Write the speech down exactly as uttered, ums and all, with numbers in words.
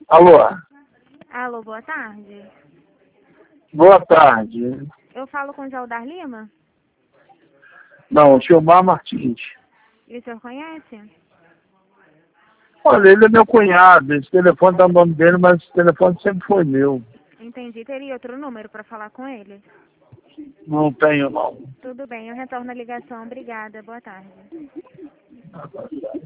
Alô? Alô, boa tarde. Boa tarde. Eu falo com o Jaldar Lima? Não, Gilmar Martins. E o senhor conhece? Olha, ele é meu cunhado, esse telefone tá no nome dele, mas esse telefone sempre foi meu. Entendi. Teria outro número para falar com ele? Não tenho, não. Tudo bem, eu retorno a ligação. Obrigada. Boa tarde.